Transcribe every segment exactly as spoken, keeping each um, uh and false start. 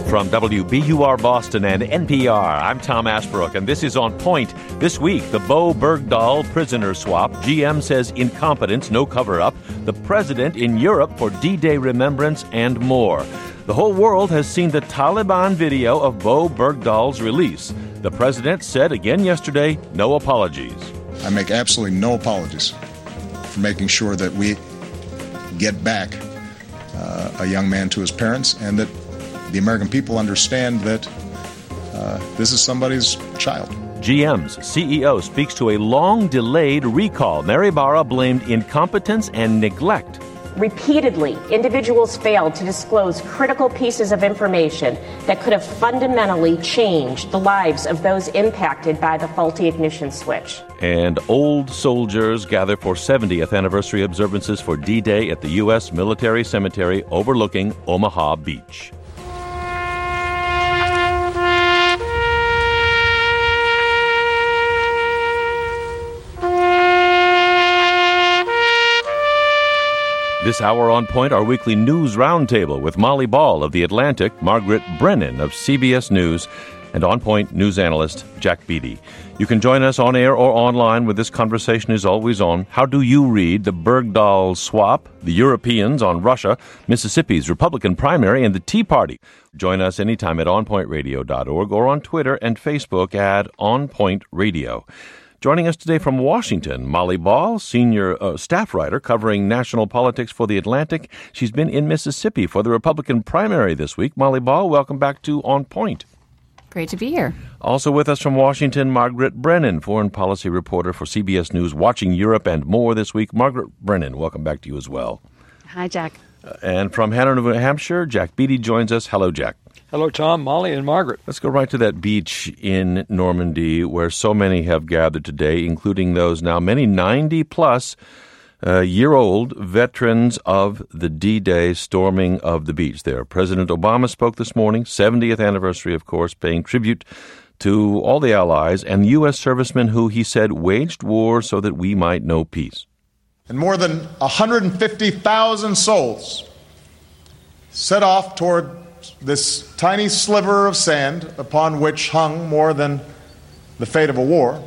From W B U R Boston and N P R, I'm Tom Ashbrook, and this is On Point. This week, the Bo Bergdahl prisoner swap. G M says incompetence, no cover-up. The president in Europe for D-Day remembrance and more. The whole world has seen the Taliban video of Bo Bergdahl's release. The president said again yesterday, no apologies. I make absolutely no apologies for making sure that we get back uh, a young man to his parents and that the American people understand that uh, this is somebody's child. G M's C E O speaks to a long-delayed recall. Mary Barra blamed incompetence and neglect. Repeatedly, individuals failed to disclose critical pieces of information that could have fundamentally changed the lives of those impacted by the faulty ignition switch. And old soldiers gather for seventieth anniversary observances for D-Day at the U S Military Cemetery overlooking Omaha Beach. This hour on Point, our weekly news roundtable with Molly Ball of The Atlantic, Margaret Brennan of C B S News, and On Point news analyst Jack Beatty. You can join us on air or online where this conversation is always on. How do you read the Bergdahl swap, the Europeans on Russia, Mississippi's Republican primary, and the Tea Party? Join us anytime at on point radio dot org or on Twitter and Facebook at On Point Radio. Joining us today from Washington, Molly Ball, senior uh, staff writer covering national politics for The Atlantic. She's been in Mississippi for the Republican primary this week. Molly Ball, welcome back to On Point. Great to be here. Also with us from Washington, Margaret Brennan, foreign policy reporter for C B S News, watching Europe and more this week. Margaret Brennan, welcome back to you as well. Hi, Jack. Uh, and from Hanover, New Hampshire, Jack Beatty joins us. Hello, Jack. Hello, Tom, Molly, and Margaret. Let's go right to that beach in Normandy where so many have gathered today, including those now many ninety-plus uh, year-old veterans of the D-Day storming of the beach there. President Obama spoke this morning, seventieth anniversary, of course, paying tribute to all the allies and U S servicemen who, he said, waged war so that we might know peace. And more than one hundred fifty thousand souls set off toward this tiny sliver of sand upon which hung more than the fate of a war,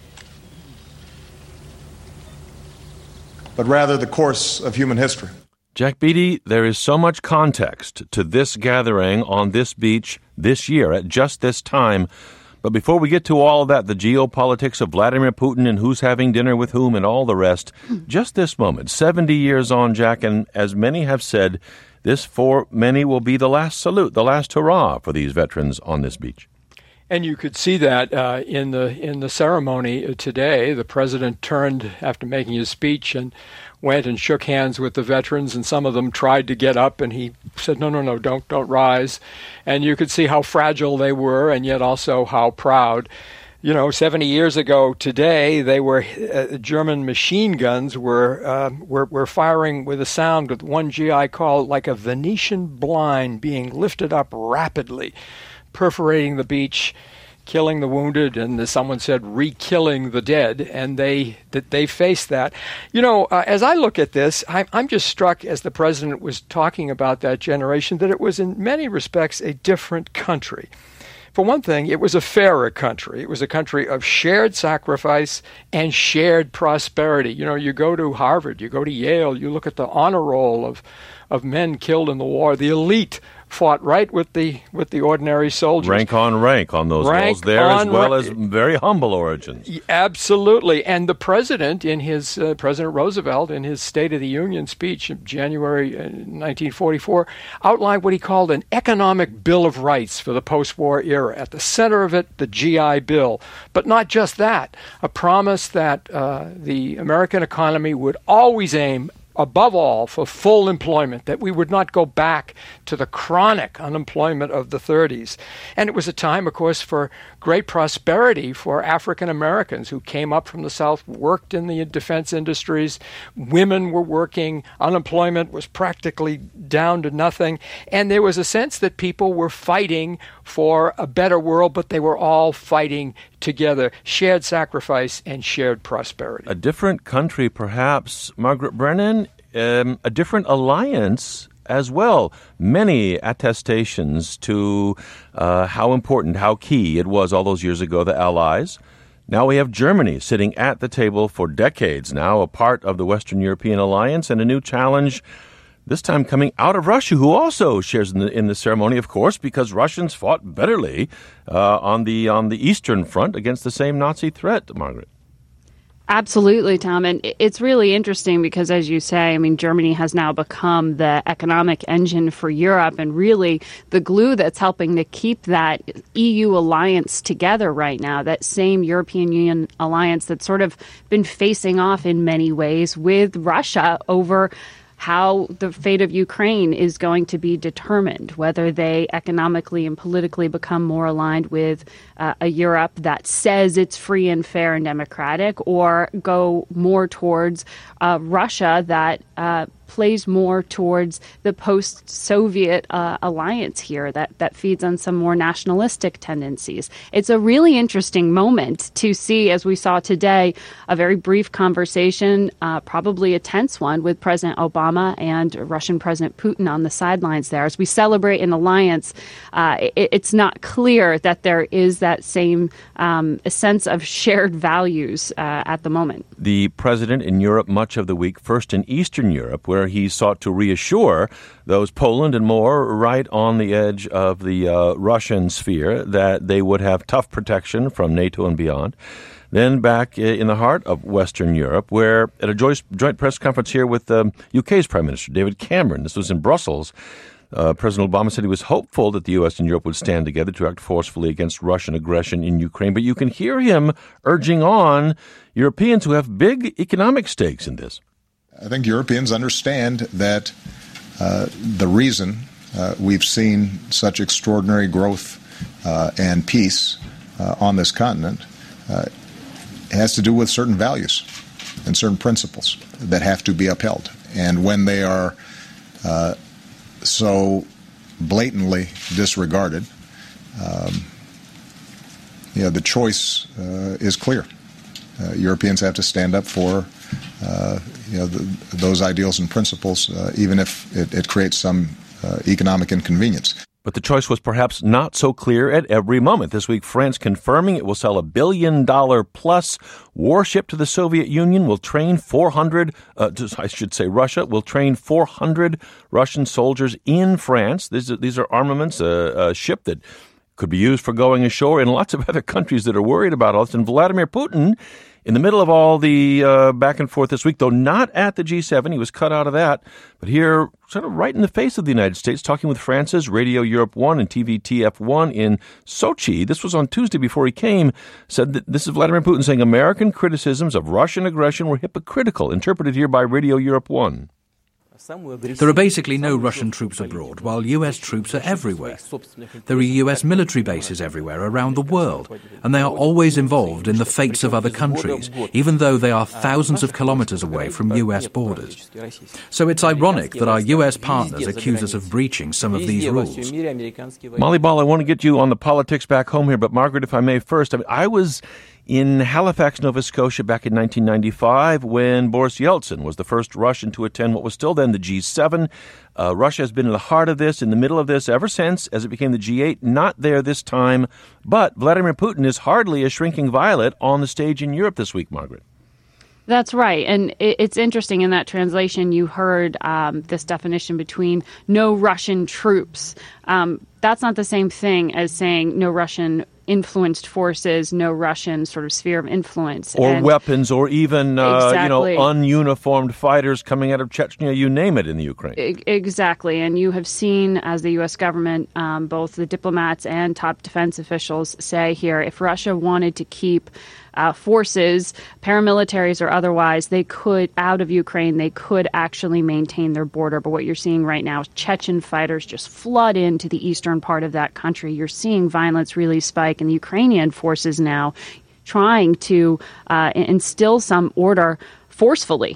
but rather the course of human history. Jack Beatty, there is so much context to this gathering on this beach this year at just this time. But before we get to all of that, the geopolitics of Vladimir Putin and who's having dinner with whom and all the rest, just this moment, seventy years on, Jack, and as many have said, this for many will be the last salute, the last hurrah for these veterans on this beach. And you could see that uh, in the in the ceremony today. The president turned after making his speech and went and shook hands with the veterans, and some of them tried to get up, and he said, no, no, no, don't, don't rise. And you could see how fragile they were, and yet also how proud. You know, seventy years ago today, they were uh, German machine guns were, uh, were were firing with a sound that one G I called like a Venetian blind being lifted up rapidly, perforating the beach, killing the wounded, and as someone said, re-killing the dead. And they that they faced that. You know, uh, as I look at this, I'm, I'm just struck as the president was talking about that generation that it was in many respects a different country. For one thing, it was a fairer country. It was a country of shared sacrifice and shared prosperity. You know, you go to Harvard, you go to Yale, you look at the honor roll of, of men killed in the war. The elite fought right with the with the ordinary soldiers. Rank on rank on those rank rolls there, as well ra- as very humble origins. Absolutely. And the president, in his, uh, President Roosevelt, in his State of the Union speech in January uh, nineteen forty-four, outlined what he called an economic bill of rights for the post-war era. At the center of it, the G I Bill. But not just that, a promise that uh, the American economy would always aim above all, for full employment, that we would not go back to the chronic unemployment of the thirties. And it was a time, of course, for great prosperity for African Americans who came up from the South, worked in the defense industries. Women were working. Unemployment was practically down to nothing. And there was a sense that people were fighting for a better world, but they were all fighting together, shared sacrifice and shared prosperity. A different country, perhaps, Margaret Brennan, um, a different alliance as well. Many attestations to uh, how important, how key it was all those years ago, the Allies. Now we have Germany sitting at the table for decades now, a part of the Western European alliance, and a new challenge, this time coming out of Russia, who also shares in the, in the ceremony, of course, because Russians fought bitterly uh, on the on the Eastern Front against the same Nazi threat, Margaret. Absolutely, Tom. And it's really interesting because, as you say, I mean, Germany has now become the economic engine for Europe and really the glue that's helping to keep that E U alliance together right now, that same European Union alliance that's sort of been facing off in many ways with Russia over how the fate of Ukraine is going to be determined, whether they economically and politically become more aligned with uh, a Europe that says it's free and fair and democratic, or go more towards uh, Russia that uh, plays more towards the post-Soviet uh, alliance here that, that feeds on some more nationalistic tendencies. It's a really interesting moment to see, as we saw today, a very brief conversation, uh, probably a tense one, with President Obama and Russian President Putin on the sidelines there. As we celebrate an alliance, uh, it, it's not clear that there is that same um, sense of shared values uh, at the moment. The president in Europe much of the week, first in Eastern Europe, where he sought to reassure those Poland and more right on the edge of the uh, Russian sphere that they would have tough protection from NATO and beyond. Then back in the heart of Western Europe, where at a joint, joint press conference here with um, U K's Prime Minister, David Cameron, this was in Brussels, uh, President Obama said he was hopeful that the U S and Europe would stand together to act forcefully against Russian aggression in Ukraine. But you can hear him urging on Europeans who have big economic stakes in this. I think Europeans understand that uh, the reason uh, we've seen such extraordinary growth uh, and peace uh, on this continent uh, has to do with certain values and certain principles that have to be upheld. And when they are uh, so blatantly disregarded, um, you know, the choice uh, is clear. Uh, Europeans have to stand up for Uh, you know, the, those ideals and principles, uh, even if it, it creates some uh, economic inconvenience. But the choice was perhaps not so clear at every moment. This week, France confirming it will sell a billion dollar plus warship to the Soviet Union, will train four hundred, uh, I should say Russia, will train four hundred Russian soldiers in France. These are, these are armaments, a, a ship that could be used for going ashore in lots of other countries that are worried about all this. And Vladimir Putin, in the middle of all the uh, back and forth this week, though not at the G seven, he was cut out of that, but here, sort of right in the face of the United States, talking with France's Radio Europe one and T V T F one in Sochi. This was on Tuesday before he came, said that this is Vladimir Putin saying American criticisms of Russian aggression were hypocritical, interpreted here by Radio Europe one. There are basically no Russian troops abroad, while U S troops are everywhere. There are U S military bases everywhere around the world, and they are always involved in the fates of other countries, even though they are thousands of kilometers away from U S borders. So it's ironic that our U S partners accuse us of breaching some of these rules. Molly Ball, I want to get you on the politics back home here, but Margaret, if I may first, I mean, I was in Halifax, Nova Scotia back in nineteen ninety-five when Boris Yeltsin was the first Russian to attend what was still then the G seven. Uh, Russia has been in the heart of this, in the middle of this ever since, as it became the G eight. Not there this time, but Vladimir Putin is hardly a shrinking violet on the stage in Europe this week, Margaret. That's right. And it's interesting in that translation, you heard um, this definition between no Russian troops. Um, that's not the same thing as saying no Russian influenced forces, no Russian sort of sphere of influence. Or and weapons, or even, uh, exactly. you know, ununiformed fighters coming out of Chechnya, you name it, in the Ukraine. E- exactly. And you have seen, as the U S government, um, both the diplomats and top defense officials say here, if Russia wanted to keep Uh, forces, paramilitaries or otherwise, they could, out of Ukraine, they could actually maintain their border. But what you're seeing right now is Chechen fighters just flood into the eastern part of that country. You're seeing violence really spike, and the Ukrainian forces now trying to uh, instill some order forcefully.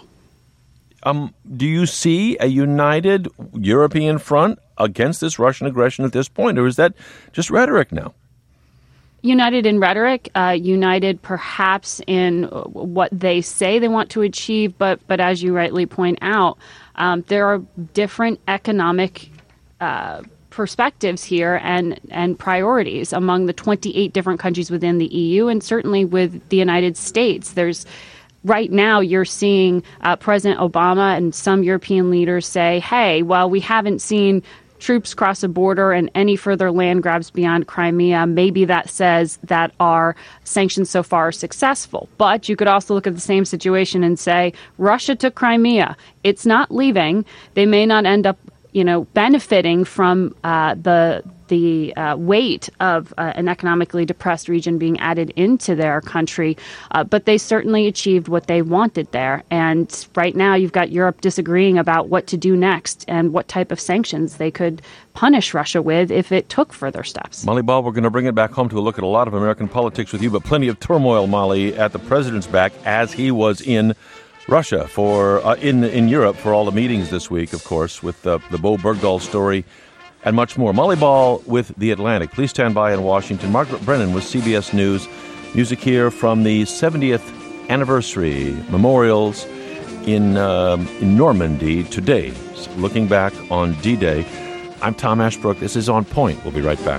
Um, do you see a united European front against this Russian aggression at this point, or is that just rhetoric now? united in rhetoric, uh, united perhaps in what they say they want to achieve, but but as you rightly point out, um, there are different economic uh, perspectives here and and priorities among the twenty-eight different countries within the E U, and certainly with the United States. There's Right now, you're seeing uh, President Obama and some European leaders say, hey, well, we haven't seen troops cross a border and any further land grabs beyond Crimea. Maybe that says that our sanctions so far are successful. But you could also look at the same situation and say, Russia took Crimea. It's not leaving. They may not end up, you know, benefiting from uh, the the uh, weight of uh, an economically depressed region being added into their country, uh, but they certainly achieved what they wanted there. And right now you've got Europe disagreeing about what to do next and what type of sanctions they could punish Russia with if it took further steps. Molly Ball, we're going to bring it back home to a look at a lot of American politics with you, but plenty of turmoil, Molly, at the president's back as he was in Russia for uh, in in Europe for all the meetings this week, of course, with uh, the Bo Bergdahl story and much more. Molly Ball with The Atlantic. Please stand by in Washington. Margaret Brennan with C B S News. Music here from the seventieth anniversary memorials in, um, in Normandy today, looking back on D-Day. I'm Tom Ashbrook. This is On Point. We'll be right back.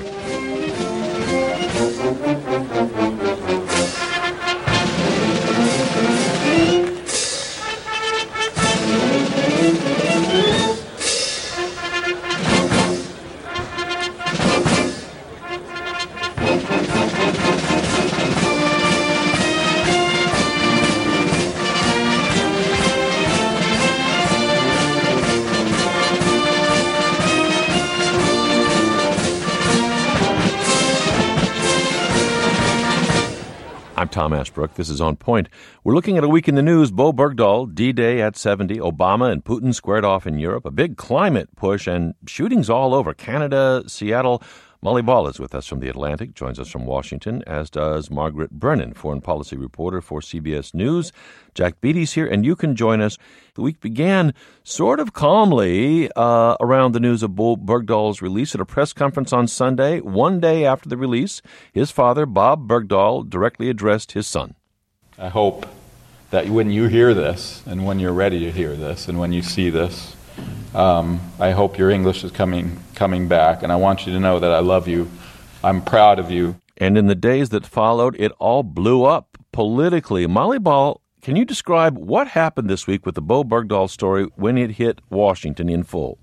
I'm Tom Ashbrook. This is On Point. We're looking at a week in the news. Bo Bergdahl, D-Day at seventy. Obama and Putin squared off in Europe. A big climate push and shootings all over. Canada, Seattle. Molly Ball is with us from The Atlantic, joins us from Washington, as does Margaret Brennan, foreign policy reporter for C B S News. Jack Beatty's here, and you can join us. The week began sort of calmly uh, around the news of Bo Bergdahl's release at a press conference on Sunday. One day after the release, his father, Bob Bergdahl, directly addressed his son. I hope that when you hear this, and when you're ready to hear this, and when you see this, Um, I hope your English is coming coming back, and I want you to know that I love you. I'm proud of you. And in the days that followed, it all blew up politically. Molly Ball, can you describe what happened this week with the Bo Bergdahl story when it hit Washington in full?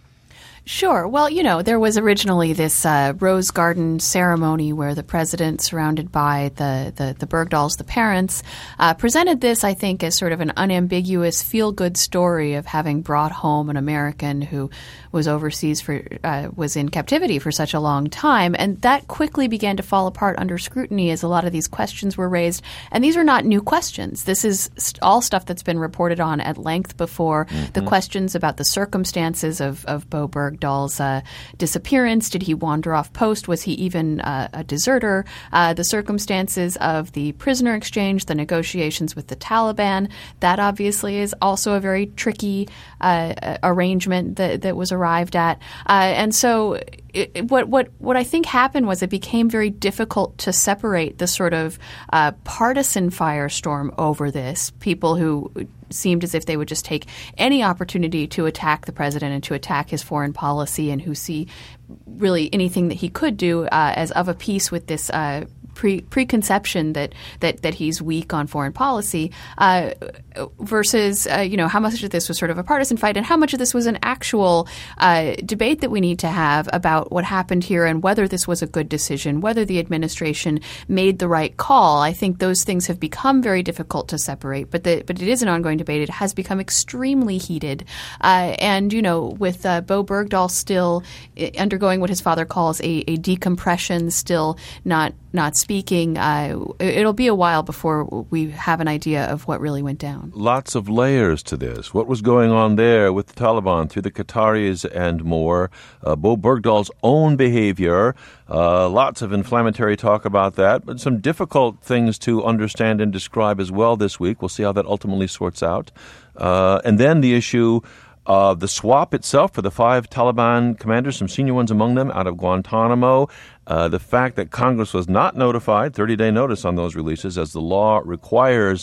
Sure. Well, you know, there was originally this uh, Rose Garden ceremony where the president, surrounded by the, the, the Bergdahls, the parents, uh, presented this, I think, as sort of an unambiguous feel-good story of having brought home an American who was overseas for uh, was in captivity for such a long time. And that quickly began to fall apart under scrutiny as a lot of these questions were raised. And these are not new questions. This is all stuff that's been reported on at length before. Mm-hmm. The questions about the circumstances of, of Bo Bergdahl's uh, disappearance. Did he wander off post? Was he even uh, a deserter? Uh, the circumstances of the prisoner exchange, the negotiations with the Taliban. That obviously is also a very tricky uh, arrangement that, that was arrived at. Uh, and so it, it, what, what, what I think happened was it became very difficult to separate the sort of uh, partisan firestorm over this. People who seemed as if they would just take any opportunity to attack the president and to attack his foreign policy, and who see really anything that he could do uh, as of a piece with this uh, pre- preconception that, that that he's weak on foreign policy, uh, versus uh, you know how much of this was sort of a partisan fight and how much of this was an actual uh, debate that we need to have about what happened here and whether this was a good decision, whether the administration made the right call. I think those things have become very difficult to separate, but the, but it is an ongoing debate. It has become extremely heated, uh, and you know with uh, Bo Bergdahl still undergoing what his father calls a, a decompression, still not not speaking, uh, it'll be a while before we have an idea of what really went down. Lots of layers to this. What was going on there with the Taliban, through the Qataris and more, uh, Bo Bergdahl's own behavior, uh, lots of inflammatory talk about that, but some difficult things to understand and describe as well this week. We'll see how that ultimately sorts out. Uh, and then the issue Uh, the swap itself for the five Taliban commanders, some senior ones among them, out of Guantanamo. Uh, the fact that Congress was not notified, thirty-day notice on those releases, as the law requires.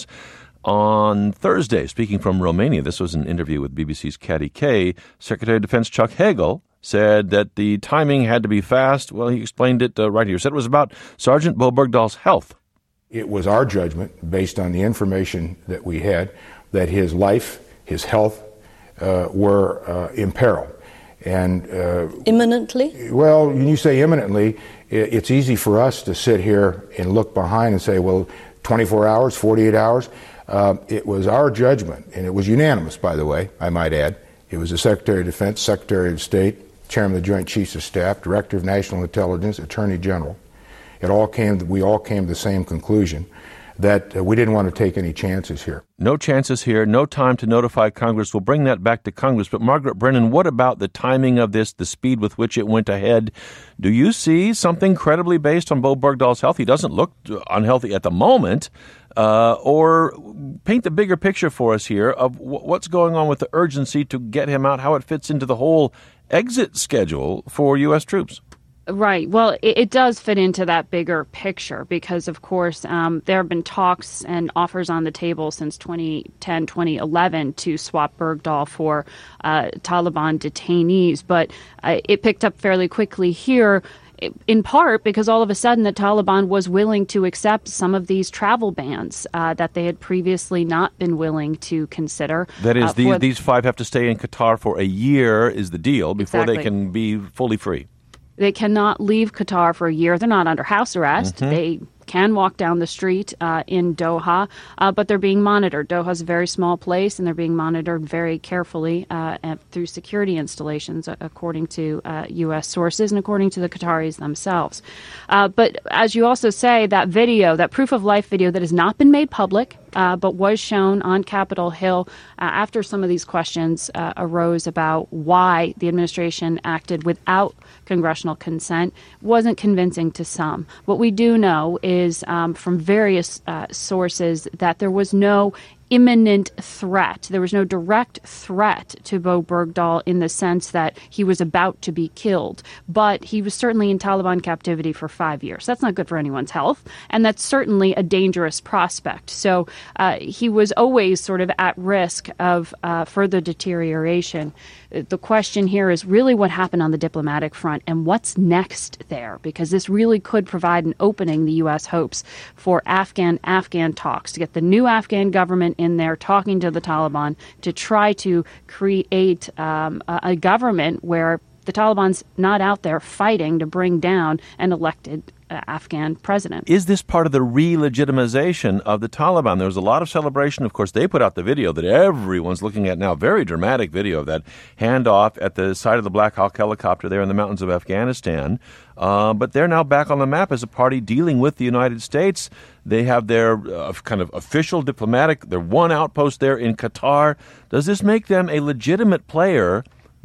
On Thursday, speaking from Romania, this was an interview with B B C's Katty Kay, Secretary of Defense Chuck Hagel said that the timing had to be fast. Well, he explained it uh, right here. He said it was about Sergeant Bo Bergdahl's health. It was our judgment, based on the information that we had, that his life, his health, uh, were uh, in peril. And uh, imminently? Well, when you say imminently, it's easy for us to sit here and look behind and say, well, twenty-four hours, forty-eight hours. Uh, it was our judgment, and it was unanimous, by the way, I might add. It was the Secretary of Defense, Secretary of State, Chairman of the Joint Chiefs of Staff, Director of National Intelligence, Attorney General. It all came. We all came to the same conclusion that uh, we didn't want to take any chances here. No chances here, no time to notify Congress. We'll bring that back to Congress. But Margaret Brennan, what about the timing of this, the speed with which it went ahead? Do you see something credibly based on Bo Bergdahl's health? He doesn't look unhealthy at the moment. Uh, or paint the bigger picture for us here of w- what's going on with the urgency to get him out, how it fits into the whole exit schedule for U S troops. Right. Well, it, it does fit into that bigger picture because, of course, um, there have been talks and offers on the table since twenty ten, twenty eleven to swap Bergdahl for uh, Taliban detainees. But uh, it picked up fairly quickly here, in part because all of a sudden the Taliban was willing to accept some of these travel bans uh, that they had previously not been willing to consider. That is, uh, these, these five have to stay in Qatar for a year is the deal before exactly. they can be fully free. They cannot leave Qatar for a year. They're not under house arrest. Mm-hmm. They can walk down the street uh, in Doha, uh, but they're being monitored. Doha's a very small place, and they're being monitored very carefully uh, at, through security installations, according to uh, U S sources and according to the Qataris themselves. Uh, but as you also say, that video, that proof of life video that has not been made public, uh, but was shown on Capitol Hill uh, after some of these questions uh, arose about why the administration acted without congressional consent, wasn't convincing to some. What we do know is is um, from various uh, sources that there was no imminent threat. There was no direct threat to Bo Bergdahl in the sense that he was about to be killed. But he was certainly in Taliban captivity for five years. That's not good for anyone's health. And that's certainly a dangerous prospect. So uh, he was always sort of at risk of uh, further deterioration. The question here is really what happened on the diplomatic front and what's next there, because this really could provide an opening, the U S hopes, for Afghan-Afghan talks, to get the new Afghan government in there talking to the Taliban to try to create um, a, a government where the Taliban's not out there fighting to bring down an elected uh, Afghan president. Is this part of the re-legitimization of the Taliban? There was a lot of celebration. Of course, they put out the video that everyone's looking at now, very dramatic video of that handoff at the side of the Black Hawk helicopter there in the mountains of Afghanistan. Uh, but they're now back on the map as a party dealing with the United States. They have their uh, kind of official diplomatic, their one outpost there in Qatar. Does this make them a legitimate player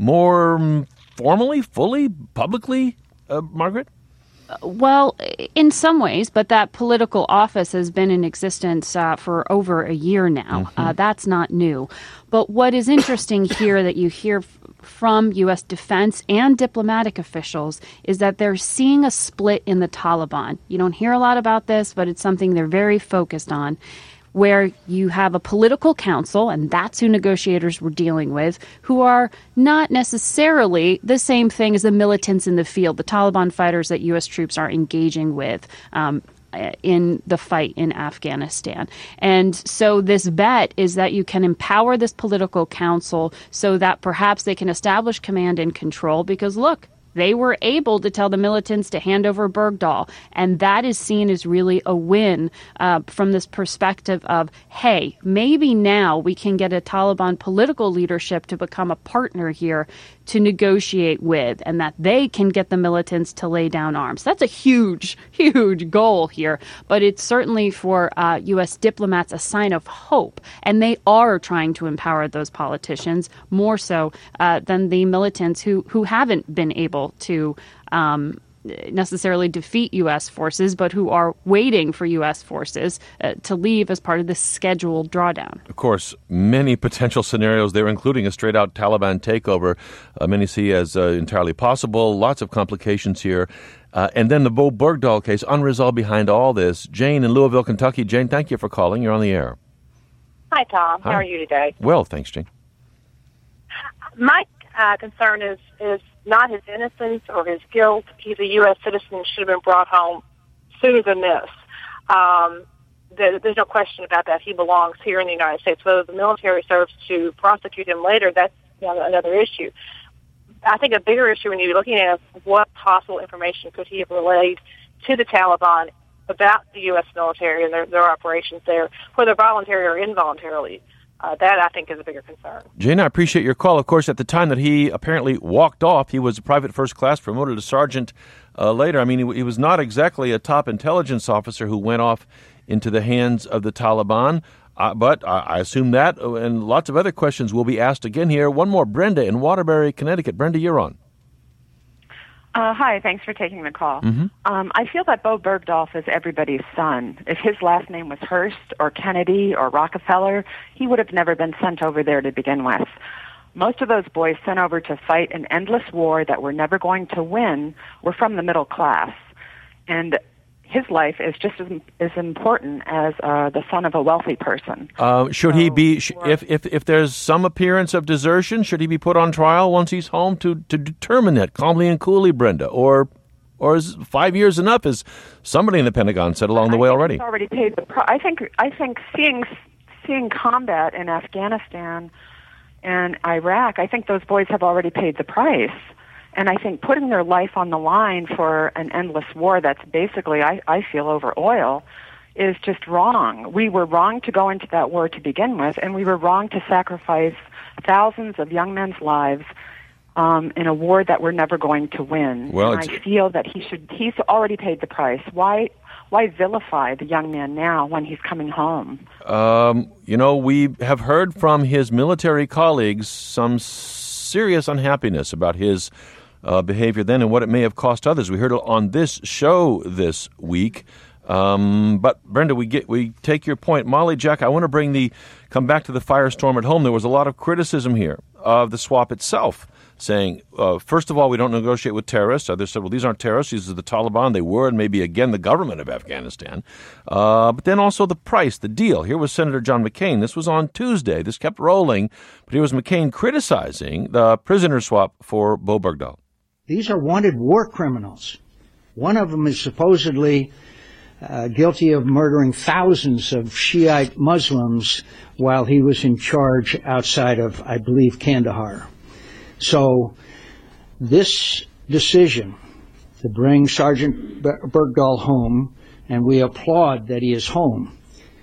more formally, fully, publicly, uh, Margaret? Well, in some ways, but that political office has been in existence uh, for over a year now. Mm-hmm. Uh, that's not new. But what is interesting here that you hear f- from U S defense and diplomatic officials is that they're seeing a split in the Taliban. You don't hear a lot about this, but it's something they're very focused on, where you have a political council, and that's who negotiators were dealing with, who are not necessarily the same thing as the militants in the field, the Taliban fighters that U S troops are engaging with um, in the fight in Afghanistan. And so this bet is that you can empower this political council so that perhaps they can establish command and control, because, look, they were able to tell the militants to hand over Bergdahl, and that is seen as really a win uh, from this perspective of, hey, maybe now we can get a Taliban political leadership to become a partner here to negotiate with, and that they can get the militants to lay down arms. That's a huge, huge goal here, but it's certainly for uh, U S diplomats a sign of hope, and they are trying to empower those politicians more so uh, than the militants who, who haven't been able to um, necessarily defeat U S forces, but who are waiting for U S forces uh, to leave as part of this scheduled drawdown. Of course, many potential scenarios there, including a straight-out Taliban takeover, uh, many see as uh, entirely possible. Lots of complications here. Uh, and then the Bo Bergdahl case, unresolved behind all this. Jane in Louisville, Kentucky. Jane, thank you for calling. You're on the air. Hi, Tom. Hi. How are you today? Well, thanks, Jane. My uh, concern is, is not his innocence or his guilt. He's a U S citizen, should have been brought home sooner than this. Um, there, there's no question about that. He belongs here in the United States. Whether the military serves to prosecute him later, that's you know, another issue. I think a bigger issue we need to be looking at is what possible information could he have relayed to the Taliban about the U S military and their, their operations there, whether voluntarily or involuntarily. Uh, that, I think, is a bigger concern. Jane, I appreciate your call. Of course, at the time that he apparently walked off, he was a private first class, promoted to sergeant uh, later. I mean, he, he was not exactly a top intelligence officer who went off into the hands of the Taliban. Uh, but I, I assume that, and lots of other questions will be asked again here. One more, Brenda in Waterbury, Connecticut. Brenda, you're on. Uh, hi, thanks for taking the call. Mm-hmm. Um, I feel that Bo Bergdahl is everybody's son. If his last name was Hearst or Kennedy or Rockefeller, he would have never been sent over there to begin with. Most of those boys sent over to fight an endless war that we're never going to win were from the middle class. And his life is just as, as important as uh, the son of a wealthy person. Uh, should so, he be, sh- if, if if there's some appearance of desertion, should he be put on trial once he's home to, to determine that calmly and coolly, Brenda? Or or is five years enough, as somebody in the Pentagon said along the I way think already? He's already paid the price. I think, I think seeing, seeing combat in Afghanistan and Iraq, I think those boys have already paid the price. And I think putting their life on the line for an endless war that's basically, I, I feel, over oil is just wrong. We were wrong to go into that war to begin with, and we were wrong to sacrifice thousands of young men's lives um, in a war that we're never going to win. Well, and I feel that he should, he's already paid the price. Why, why vilify the young man now when he's coming home? Um, you know, we have heard from his military colleagues some serious unhappiness about his Uh, behavior then and what it may have cost others. We heard it on this show this week. Um, but Brenda, we get we take your point. Molly, Jack, I want to bring the come back to the firestorm at home. There was a lot of criticism here of the swap itself, saying, uh, first of all, we don't negotiate with terrorists. Others said, well, these aren't terrorists. These are the Taliban. They were, and maybe again the government of Afghanistan. Uh, but then also the price, the deal. Here was Senator John McCain. This was on Tuesday. This kept rolling. But here was McCain criticizing the prisoner swap for Bo Bergdahl. These are wanted war criminals. One of them is supposedly uh, guilty of murdering thousands of Shiite Muslims while he was in charge outside of, I believe, Kandahar. So this decision to bring Sergeant Bergdahl home, and we applaud that he is home,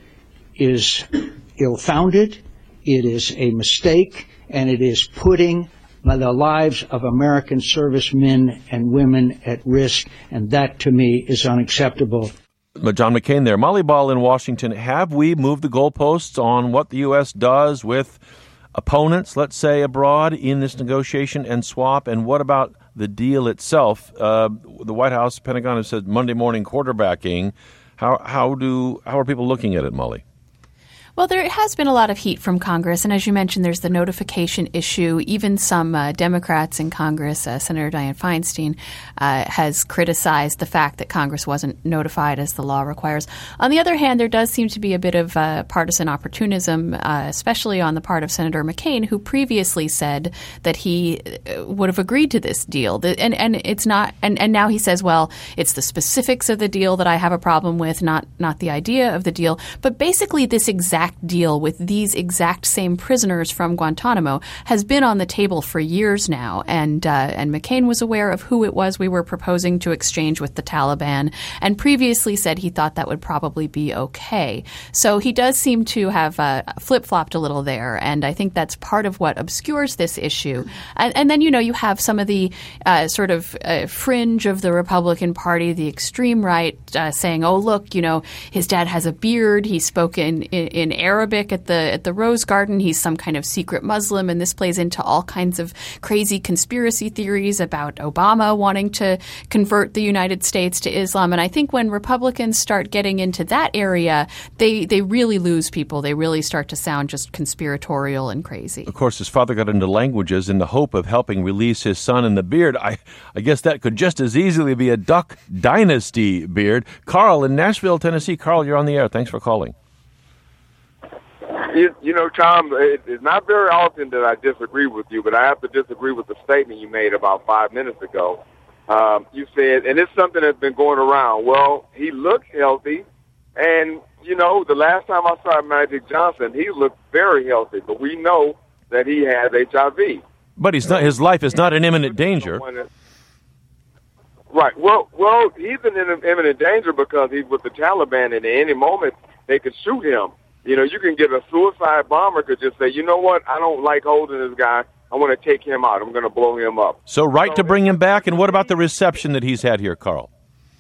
is ill-founded, it is a mistake, and it is putting the lives of American servicemen and women at risk, and that, to me, is unacceptable. John McCain there. Molly Ball in Washington, have we moved the goalposts on what the U S does with opponents, let's say, abroad in this negotiation and swap? And what about the deal itself? Uh, the White House, Pentagon has said Monday morning quarterbacking. How, how, do, how are people looking at it, Molly? Well, there has been a lot of heat from Congress, and as you mentioned, there's the notification issue. Even some uh, Democrats in Congress, uh, Senator Dianne Feinstein, uh, has criticized the fact that Congress wasn't notified as the law requires. On the other hand, there does seem to be a bit of uh, partisan opportunism, uh, especially on the part of Senator McCain, who previously said that he would have agreed to this deal. The, and, and it's not, and, and now he says, well, it's the specifics of the deal that I have a problem with, not not the idea of the deal. But basically, this exact deal with these exact same prisoners from Guantanamo has been on the table for years now, and uh, and McCain was aware of who it was we were proposing to exchange with the Taliban, and previously said he thought that would probably be okay. So he does seem to have uh, flip-flopped a little there, and I think that's part of what obscures this issue. And, and then, you know, you have some of the uh, sort of uh, fringe of the Republican Party, the extreme right, uh, saying, oh, look, you know, his dad has a beard, he spoke in, in, in Arabic at the at the Rose Garden. He's some kind of secret Muslim, and this plays into all kinds of crazy conspiracy theories about Obama wanting to convert the United States to Islam. And I think when Republicans start getting into that area, they, they really lose people. They really start to sound just conspiratorial and crazy. Of course, his father got into languages in the hope of helping release his son in the beard. I, I guess that could just as easily be a Duck Dynasty beard. Carl in Nashville, Tennessee. Carl, you're on the air. Thanks for calling. You, you know, Tom, it, it's not very often that I disagree with you, but I have to disagree with the statement you made about five minutes ago. Um, you said, and it's something that's been going around, well, he looked healthy, and, you know, the last time I saw Magic Johnson, he looked very healthy, but we know that he has H I V. But he's not. His life is not in imminent danger. Right. Well, well, he's in imminent danger because he's with the Taliban, and at any moment they could shoot him. You know, you can get a suicide bomber could just say, you know what, I don't like holding this guy. I want to take him out. I'm going to blow him up. So right so, to bring him back. And what about the reception that he's had here, Carl?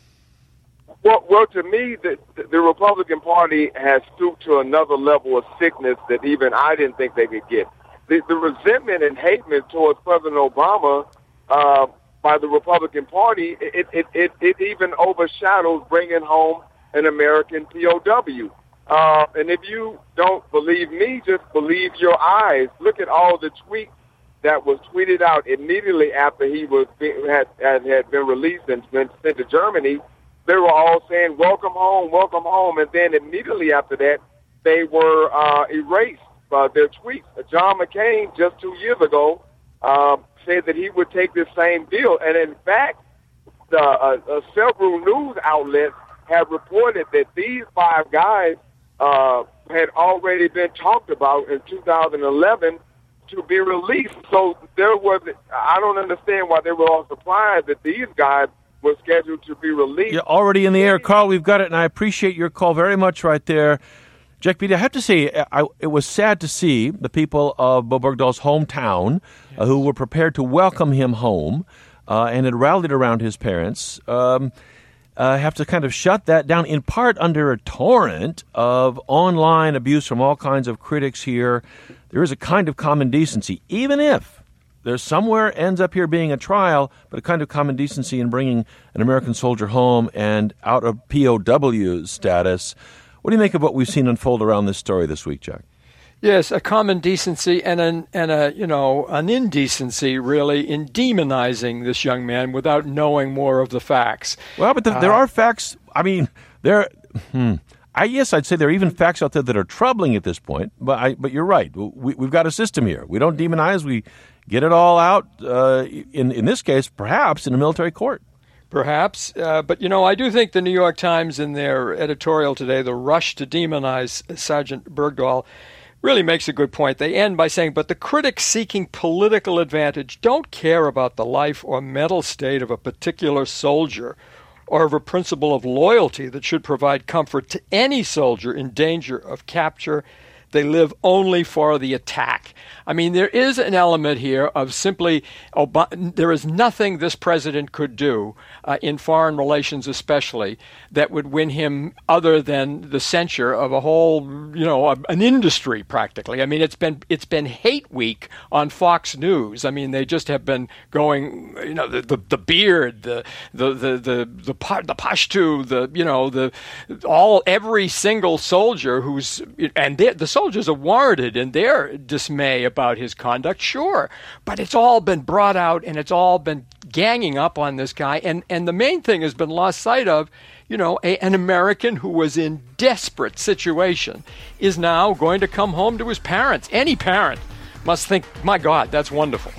Well, well, to me, the, the Republican Party has stooped to another level of sickness that even I didn't think they could get. The, the resentment and hatred towards President Obama uh, by the Republican Party, it, it, it, it even overshadows bringing home an American P O W. Uh, and if you don't believe me, just believe your eyes. Look at all the tweets that was tweeted out immediately after he was had, had, had been released and been sent to Germany. They were all saying, welcome home, welcome home. And then immediately after that, they were uh, erased by their tweets. John McCain, just two years ago, uh, said that he would take this same deal. And in fact, the, uh, uh, several news outlets have reported that these five guys uh, had already been talked about in two thousand eleven to be released. So there was, I don't understand why they were all surprised that these guys were scheduled to be released. You're already in the air, Carl. We've got it, and I appreciate your call very much right there. Jack Beatty, I have to say, I, it was sad to see the people of Bowe Bergdahl's hometown yes. uh, who were prepared to welcome him home uh, and had rallied around his parents um, uh, have to kind of shut that down, in part under a torrent of online abuse from all kinds of critics here. There is a kind of common decency, even if there's somewhere ends up here being a trial, but a kind of common decency in bringing an American soldier home and out of P O W status. What do you make of what we've seen unfold around this story this week, Jack? Yes, a common decency and an and a you know an indecency, really, in demonizing this young man without knowing more of the facts. Well, but the, uh, there are facts. I mean, there. Hmm, I yes, I'd say there are even facts out there that are troubling at this point. But I, but you're right. We, we've got a system here. We don't demonize. We get it all out. Uh, in in this case, perhaps in a military court. Perhaps, uh, but, you know, I do think the New York Times in their editorial today, the rush to demonize Sergeant Bergdahl, really makes a good point. They end by saying, but the critics seeking political advantage don't care about the life or mental state of a particular soldier or of a principle of loyalty that should provide comfort to any soldier in danger of capture. They live only for the attack. I mean, there is an element here of simply, Ob- there is nothing this president could do, uh, in foreign relations especially, that would win him other than the censure of a whole, you know, a, an industry practically. I mean, it's been it's been hate week on Fox News. I mean, they just have been going, you know, the the, the beard, the the the the the, the Pashtu, the you know the all every single soldier who's and the soldiers are warranted in their dismay about about his conduct, sure, but it's all been brought out and it's all been ganging up on this guy, and and the main thing has been lost sight of. You know, a, an American who was in desperate situation is now going to come home to his parents. Any parent must think, my God, that's wonderful.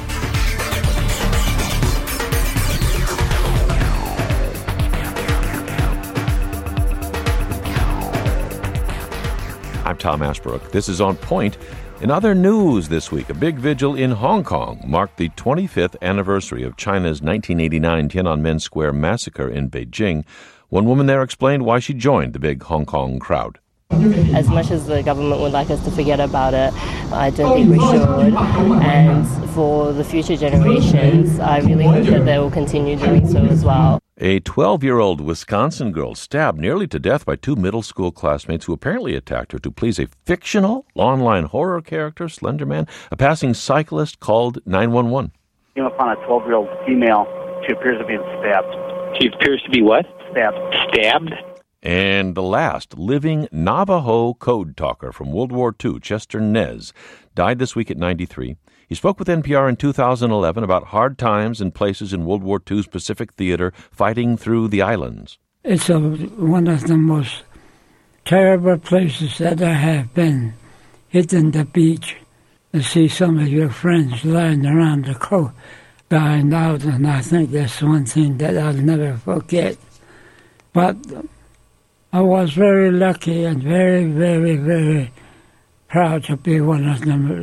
I'm Tom Ashbrook. This is On Point. In other news this week, a big vigil in Hong Kong marked the twenty-fifth anniversary of China's nineteen eighty-nine Tiananmen Square massacre in Beijing. One woman there explained why she joined the big Hong Kong crowd. As much as the government would like us to forget about it, I don't think we should. And for the future generations, I really hope that they will continue doing so as well. A twelve-year-old Wisconsin girl stabbed nearly to death by two middle school classmates who apparently attacked her to please a fictional online horror character, Slender Man. A passing cyclist called nine one one. Came upon a twelve-year-old female. She appears to be stabbed. She appears to be what? Stabbed. Stabbed? And the last living Navajo code talker from World War Two, Chester Nez, died this week at ninety-three. He spoke with N P R in two thousand eleven about hard times and places in World War Two's Pacific Theater, fighting through the islands. It's a, one of the most terrible places that I have been, hitting the beach, to see some of your friends lying around the coast, dying out, and I think that's one thing that I'll never forget. But I was very lucky and very, very, very proud to be one of them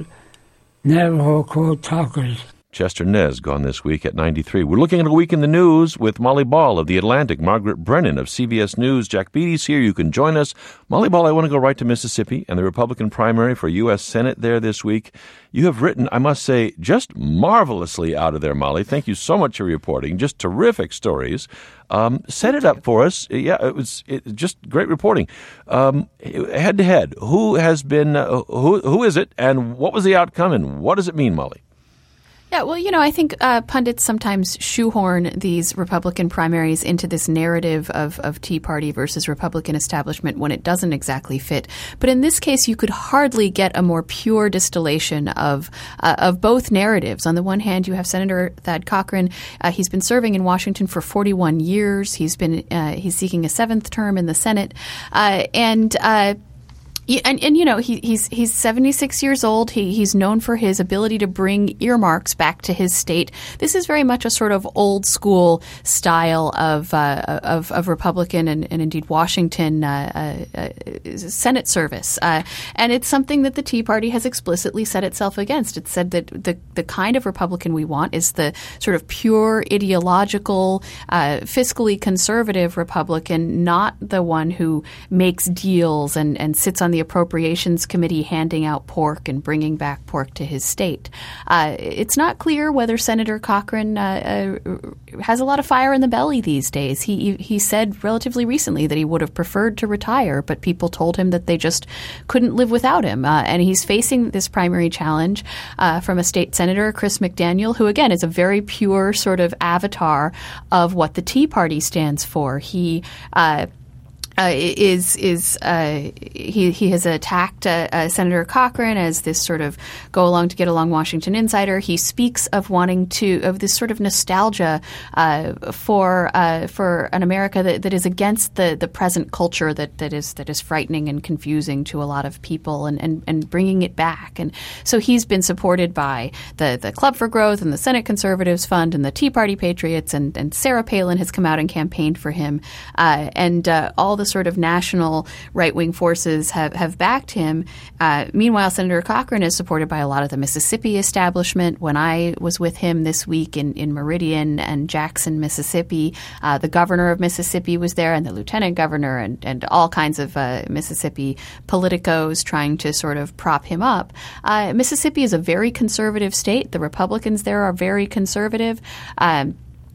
Navajo code talkers. Chester Nez gone this week at ninety-three. We're looking at a week in the news with Molly Ball of The Atlantic, Margaret Brennan of C B S News. Jack Beatty's here. You can join us. Molly Ball, I want to go right to Mississippi and the Republican primary for U S Senate there this week. You have written, I must say, just marvelously out of there, Molly. Thank you so much for reporting. Just terrific stories. Um, set it up for us. Yeah, it was it, just great reporting. Um, head to head, who has been, uh, who who is it, and what was the outcome, and what does it mean, Molly? Yeah, well, you know, I think uh, pundits sometimes shoehorn these Republican primaries into this narrative of, of Tea Party versus Republican establishment when it doesn't exactly fit. But in this case, you could hardly get a more pure distillation of uh, of both narratives. On the one hand, you have Senator Thad Cochran. Uh, he's been serving in Washington for forty-one years. He's been uh, he's seeking a seventh term in the Senate, uh, and. Uh, Yeah, and, and, you know, he, he's he's seventy-six years old. He He's known for his ability to bring earmarks back to his state. This is very much a sort of old school style of uh, of, of Republican and, and indeed Washington uh, uh, Senate service. Uh, and it's something that the Tea Party has explicitly set itself against. It said that the, the kind of Republican we want is the sort of pure ideological, uh, fiscally conservative Republican, not the one who makes deals and, and sits on the Appropriations Committee handing out pork and bringing back pork to his state. Uh, it's not clear whether Senator Cochran uh, uh, has a lot of fire in the belly these days. He he said relatively recently that he would have preferred to retire, but people told him that they just couldn't live without him. Uh, and he's facing this primary challenge uh, from a state senator, Chris McDaniel, who, again, is a very pure sort of avatar of what the Tea Party stands for. He uh, Uh, is is uh, he he has attacked uh, uh, Senator Cochran as this sort of go along to get along Washington insider. He speaks of wanting to of this sort of nostalgia uh, for uh, for an America that, that is against the, the present culture that, that is that is frightening and confusing to a lot of people, and, and, and bringing it back. And so he's been supported by the, the Club for Growth and the Senate Conservatives Fund and the Tea Party Patriots, and, and Sarah Palin has come out and campaigned for him, uh, and uh, all the sort of national right-wing forces have, have backed him. Uh, meanwhile, Senator Cochran is supported by a lot of the Mississippi establishment. When I was with him this week in, in Meridian and Jackson, Mississippi, uh, the governor of Mississippi was there, and the lieutenant governor, and, and all kinds of uh, Mississippi politicos trying to sort of prop him up. Uh, Mississippi is a very conservative state. The Republicans there are very conservative. Um,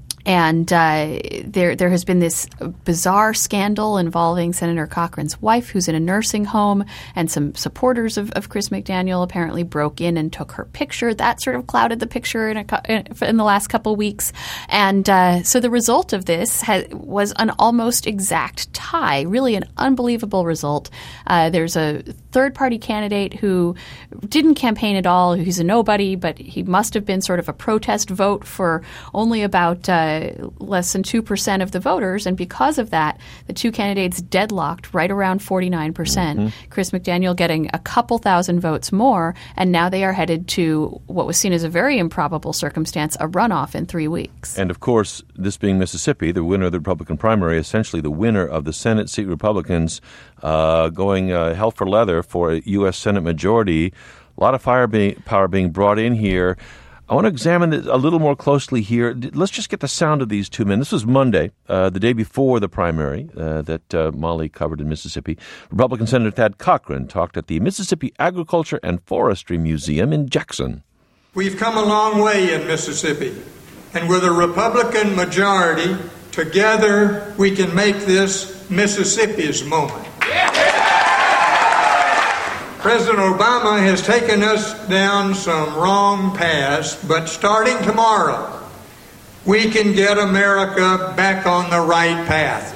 And uh, there there has been this bizarre scandal involving Senator Cochran's wife, who's in a nursing home, and some supporters of, of Chris McDaniel apparently broke in and took her picture. That sort of clouded the picture in, a, in the last couple of weeks. And uh, so the result of this has, was an almost exact tie, really an unbelievable result. Uh, there's a third-party candidate who didn't campaign at all, who's a nobody, but he must have been sort of a protest vote for only about uh, less than two percent of the voters. And because of that, the two candidates deadlocked right around forty-nine percent. Mm-hmm. Chris McDaniel getting a couple thousand votes more, and now they are headed to what was seen as a very improbable circumstance, a runoff in three weeks. And, of course, this being Mississippi, the winner of the Republican primary, essentially the winner of the Senate seat, Republicans uh, going uh, hell for leather for a U S Senate majority. A lot of fire being, power being brought in here. I want to examine it a little more closely here. Let's just get the sound of these two men. This was Monday, uh, the day before the primary uh, that uh, Molly covered in Mississippi. Republican Senator Thad Cochran talked at the Mississippi Agriculture and Forestry Museum in Jackson. We've come a long way in Mississippi, and with a Republican majority, Together, we can make this Mississippi's moment. President Obama has taken us down some wrong paths, but starting tomorrow, we can get America back on the right path.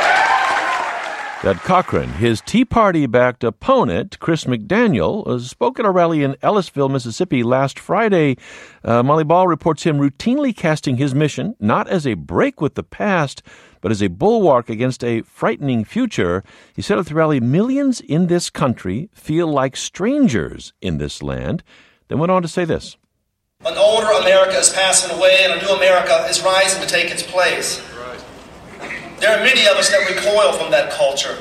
Ted Cochran, his Tea Party-backed opponent, Chris McDaniel, spoke at a rally in Ellisville, Mississippi last Friday. Uh, Molly Ball reports him routinely casting his mission not as a break with the past, but as a bulwark against a frightening future. He said at the rally, millions in this country feel like strangers in this land, then went on to say this. An older America is passing away and a new America is rising to take its place. There are many of us that recoil from that culture.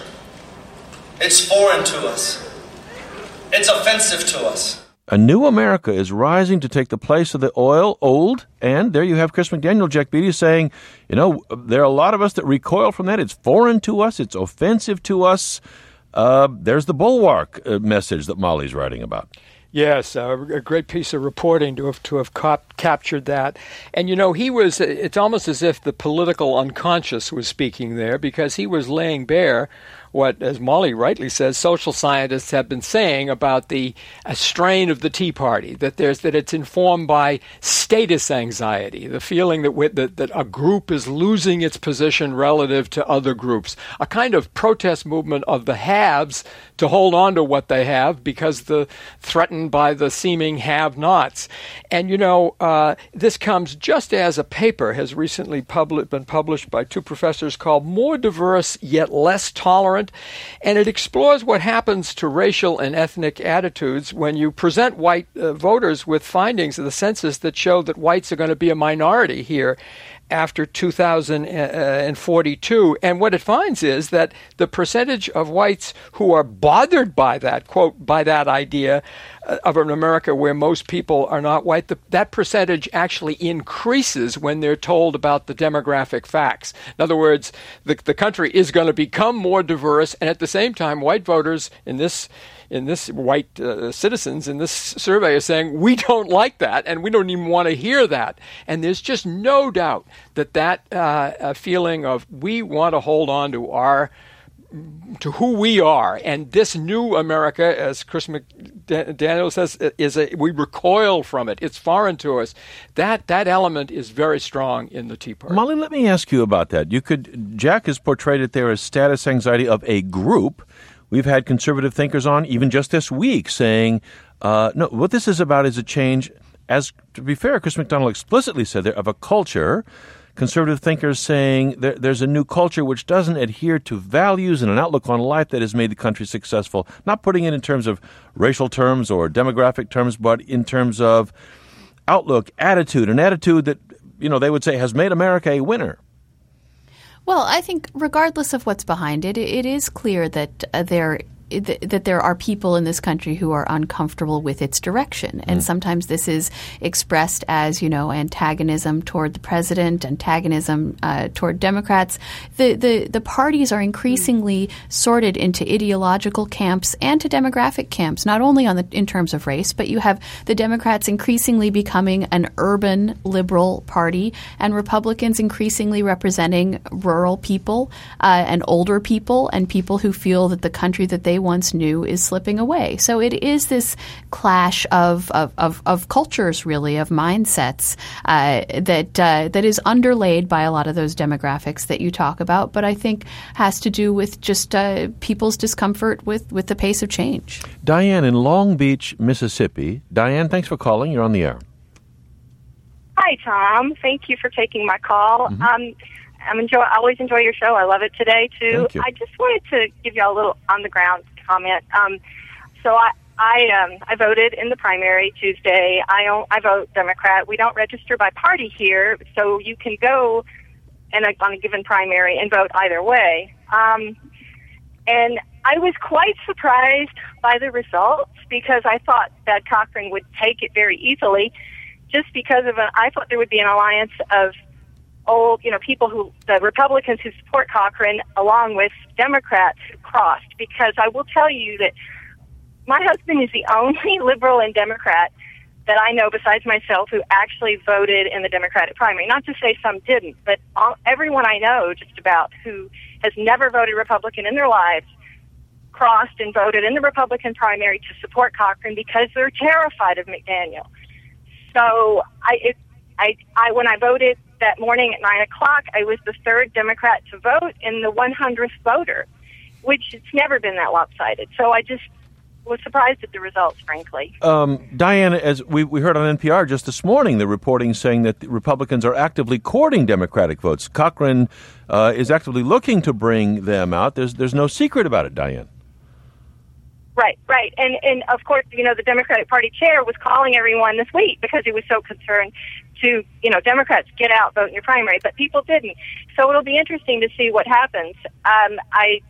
It's foreign to us. It's offensive to us. A new America is rising to take the place of the oil, old, and there you have Chris McDaniel, Jack Beatty, saying, you know, there are a lot of us that recoil from that. It's foreign to us. It's offensive to us. Uh, there's the bulwark uh, message that Molly's writing about. Yes, uh, a great piece of reporting to have to have cop- captured that. And, you know, he was, it's almost as if the political unconscious was speaking there, because he was laying bare what, as Molly rightly says, social scientists have been saying about the a strain of the Tea Party, that there's that it's informed by status anxiety, the feeling that, that that a group is losing its position relative to other groups, a kind of protest movement of the haves to hold on to what they have because the threatened by the seeming have-nots. And, you know, uh, this comes just as a paper has recently publi- been published by two professors called More Diverse Yet Less Tolerant, and it explores what happens to racial and ethnic attitudes when you present white uh, voters with findings of the census that show that whites are going to be a minority here after two thousand forty-two. And what it finds is that the percentage of whites who are bothered by that, quote, by that idea uh, of an America where most people are not white, the, that percentage actually increases when they're told about the demographic facts. In other words, the, the country is going to become more diverse, and at the same time, white voters in this in this white uh, citizens in this survey are saying, we don't like that, and we don't even want to hear that. And there's just no doubt that that uh, feeling of we want to hold on to our to who we are, and this new America, as Chris McDaniel says, is a we recoil from it. It's foreign to us. That that element is very strong in the Tea Party. Molly, let me ask you about that. You could Jack has portrayed it there as status anxiety of a group. We've had conservative thinkers on, even just this week, saying, uh, no, what this is about is a change, as, to be fair, Chris McDaniel explicitly said there, of a culture. Conservative thinkers saying there, there's a new culture which doesn't adhere to values and an outlook on life that has made the country successful, not putting it in terms of racial terms or demographic terms, but in terms of outlook, attitude, an attitude that, you know, they would say has made America a winner. Well, I think regardless of what's behind it, it is clear that uh, there that there are people in this country who are uncomfortable with its direction. And mm. sometimes this is expressed as, you know, antagonism toward the president, antagonism uh, toward Democrats. The, the, the parties are increasingly mm. sorted into ideological camps and to demographic camps, not only on the, in terms of race, but you have the Democrats increasingly becoming an urban liberal party and Republicans increasingly representing rural people uh, and older people and people who feel that the country that they once knew is slipping away. So it is this clash of of, of, of cultures, really, of mindsets uh, that uh, that is underlaid by a lot of those demographics that you talk about, but I think has to do with just uh, people's discomfort with, with the pace of change. Diane in Long Beach, Mississippi. Diane, thanks for calling. You're on the air. Hi, Tom. Thank you for taking my call. Mm-hmm. Um, I'm enjoy. I always enjoy your show. I love it today too. I just wanted to give y'all a little on the ground comment. Um, so I I um, I voted in the primary Tuesday. I don't, I vote Democrat. We don't register by party here, so you can go and on a given primary and vote either way. Um, and I was quite surprised by the results because I thought that Cochran would take it very easily, just because of a, I thought there would be an alliance of old, you know, people who, the Republicans who support Cochran, along with Democrats who crossed, because I will tell you that my husband is the only liberal and Democrat that I know besides myself who actually voted in the Democratic primary. Not to say some didn't, but all, everyone I know just about who has never voted Republican in their lives crossed and voted in the Republican primary to support Cochran because they're terrified of McDaniel. So I, it, I, I, when I voted that morning at nine o'clock, I was the third Democrat to vote and the one hundredth voter, which it's never been that lopsided. So I just was surprised at the results, frankly. Um, Diane, as we, we heard on N P R just this morning, the reporting saying that the Republicans are actively courting Democratic votes. Cochran uh, is actively looking to bring them out. There's there's no secret about it, Diane. Right, right. And, and of course, you know, the Democratic Party chair was calling everyone this week because he was so concerned to, you know, Democrats get out, vote in your primary, but people didn't. So it'll be interesting to see what happens. Um, I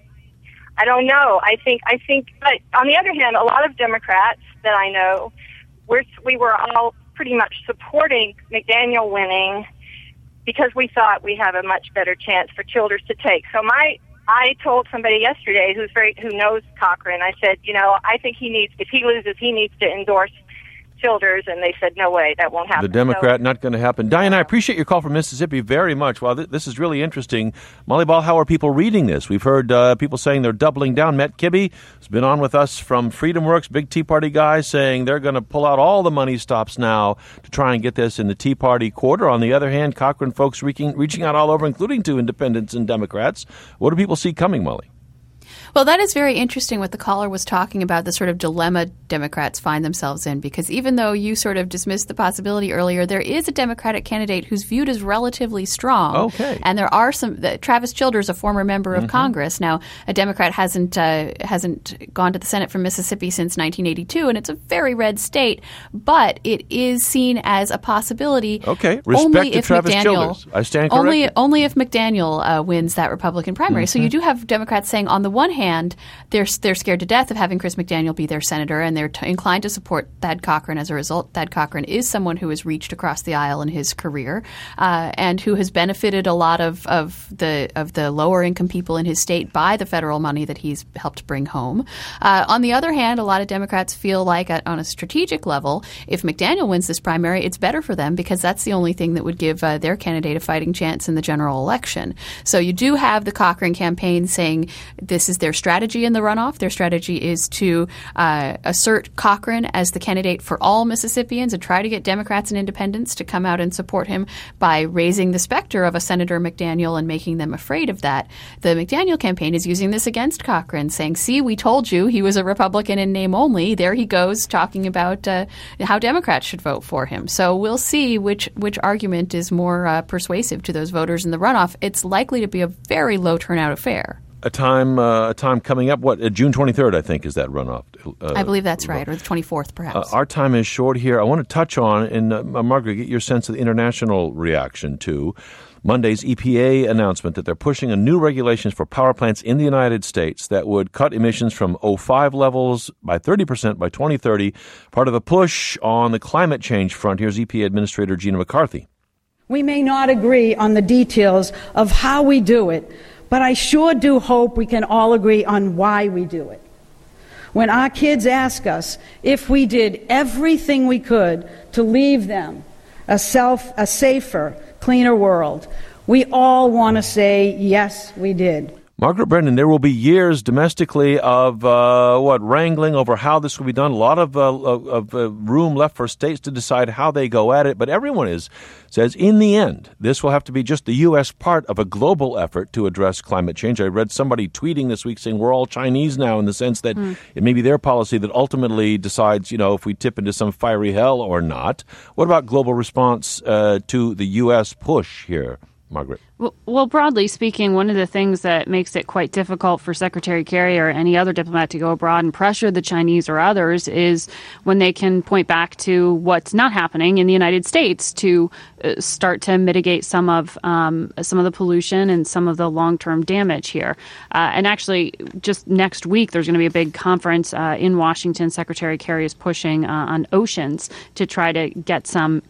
I don't know. I think, I think, but on the other hand, a lot of Democrats that I know, we're, we were all pretty much supporting McDaniel winning because we thought we have a much better chance for Childers to take. So my, I told somebody yesterday who's very, who knows Cochran, I said, you know, I think he needs, if he loses, he needs to endorse Childers, and they said, no way, that won't happen. The Democrat, so, not going to happen. Diane, I appreciate your call from Mississippi very much. Well, th- this is really interesting. Molly Ball, how are people reading this? We've heard uh, people saying they're doubling down. Matt Kibbe has been on with us from Freedom Works, big Tea Party guy, saying they're going to pull out all the money stops now to try and get this in the Tea Party quarter. On the other hand, Cochran folks reaching, reaching out all over, including to independents and Democrats. What do people see coming, Molly? Well, that is very interesting what the caller was talking about, the sort of dilemma Democrats find themselves in, because even though you sort of dismissed the possibility earlier, there is a Democratic candidate who's viewed as relatively strong. Okay. And there are some – Travis Childers, a former member of Mm-hmm. Congress. Now, a Democrat hasn't uh, hasn't gone to the Senate from Mississippi since nineteen eighty-two, and it's a very red state, but it is seen as a possibility. Okay. Respect only to if Travis McDaniel, Childers. I stand corrected. Only, only if McDaniel uh, wins that Republican primary. Mm-hmm. So you do have Democrats saying, on the one hand, hand, they're they're scared to death of having Chris McDaniel be their senator, and they're t- inclined to support Thad Cochran as a result. Thad Cochran is someone who has reached across the aisle in his career, uh, and who has benefited a lot of, of the of the lower income people in his state by the federal money that he's helped bring home. Uh, on the other hand, a lot of Democrats feel like, at, on a strategic level, if McDaniel wins this primary, it's better for them because that's the only thing that would give uh, their candidate a fighting chance in the general election. So you do have the Cochran campaign saying this is their strategy in the runoff. Their strategy is to uh, assert Cochran as the candidate for all Mississippians and try to get Democrats and independents to come out and support him by raising the specter of a Senator McDaniel and making them afraid of that. The McDaniel campaign is using this against Cochran, saying, see, we told you he was a Republican in name only. There he goes talking about uh, how Democrats should vote for him. So we'll see which, which argument is more uh, persuasive to those voters in the runoff. It's likely to be a very low turnout affair. A time, uh, a time coming up. What uh, June twenty-third, I think, is that runoff. Uh, I believe that's right, or the twenty-fourth, perhaps. Uh, our time is short here. I want to touch on, and uh, Margaret, get your sense of the international reaction to Monday's E P A announcement that they're pushing a new regulations for power plants in the United States that would cut emissions from oh five levels by thirty percent by twenty thirty. Part of a push on the climate change front. Here's E P A Administrator Gina McCarthy. We may not agree on the details of how we do it, but I sure do hope we can all agree on why we do it. When our kids ask us if we did everything we could to leave them a self, a safer, cleaner world, we all want to say, yes, we did. Margaret Brennan, there will be years domestically of, uh, what, wrangling over how this will be done. A lot of, uh, of, of uh, room left for states to decide how they go at it. But everyone is says, in the end, this will have to be just the U S part of a global effort to address climate change. I read somebody tweeting this week saying we're all Chinese now, in the sense that mm. it may be their policy that ultimately decides, you know, if we tip into some fiery hell or not. What about global response uh, to the U S push here, Margaret? Well, well, broadly speaking, one of the things that makes it quite difficult for Secretary Kerry or any other diplomat to go abroad and pressure the Chinese or others is when they can point back to what's not happening in the United States to uh, start to mitigate some of um, some of the pollution and some of the long-term damage here. Uh, and actually, just next week, there's going to be a big conference uh, in Washington. Secretary Kerry is pushing uh, on oceans to try to get some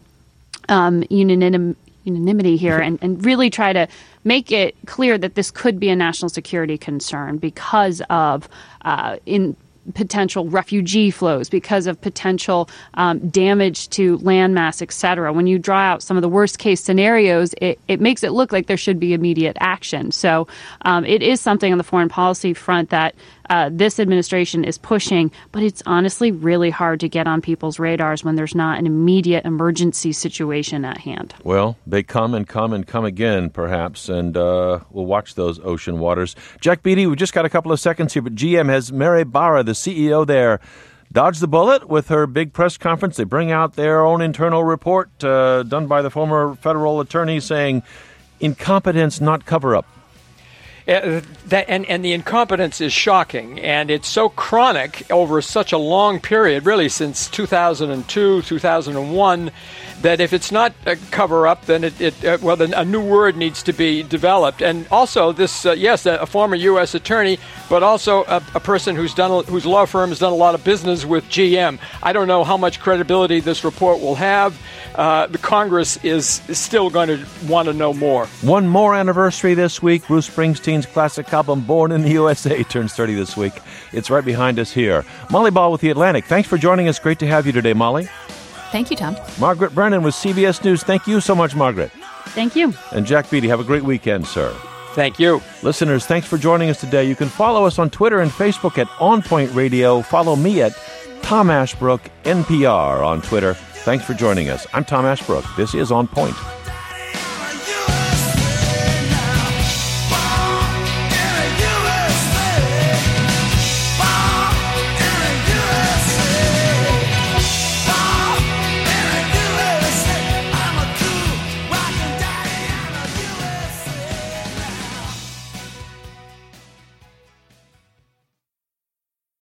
um, unanimity. unanimity here and, and really try to make it clear that this could be a national security concern because of uh, in potential refugee flows, because of potential um, damage to landmass, et cetera. When you draw out some of the worst case scenarios, it, it makes it look like there should be immediate action. So um, it is something on the foreign policy front that uh, this administration is pushing, but it's honestly really hard to get on people's radars when there's not an immediate emergency situation at hand. Well, they come and come and come again, perhaps, and uh, we'll watch those ocean waters. Jack Beatty, we just got a couple of seconds here, but G M has Mary Barra, the C E O there, dodged the bullet with her big press conference. They bring out their own internal report uh, done by the former federal attorney saying incompetence, not cover-up. Uh, that, and, and the incompetence is shocking, and it's so chronic over such a long period, really since two thousand two, two thousand one, that if it's not a cover-up, then it, it uh, well, then a new word needs to be developed. And also, this uh, yes, a, a former U S attorney, but also a, a person who's done whose law firm has done a lot of business with G M. I don't know how much credibility this report will have. Uh, the Congress is, is still going to want to know more. One more anniversary this week. Bruce Springsteen's classic album Born in the U S A turns thirty this week. It's right behind us here. Molly Ball with The Atlantic. Thanks for joining us. Great to have you today, Molly. Thank you, Tom. Margaret Brennan with C B S News. Thank you so much, Margaret. Thank you. And Jack Beatty, have a great weekend, sir. Thank you. Listeners, thanks for joining us today. You can follow us on Twitter and Facebook at On Point Radio. Follow me at Tom Ashbrook, N P R on Twitter. Thanks for joining us. I'm Tom Ashbrook. This is On Point.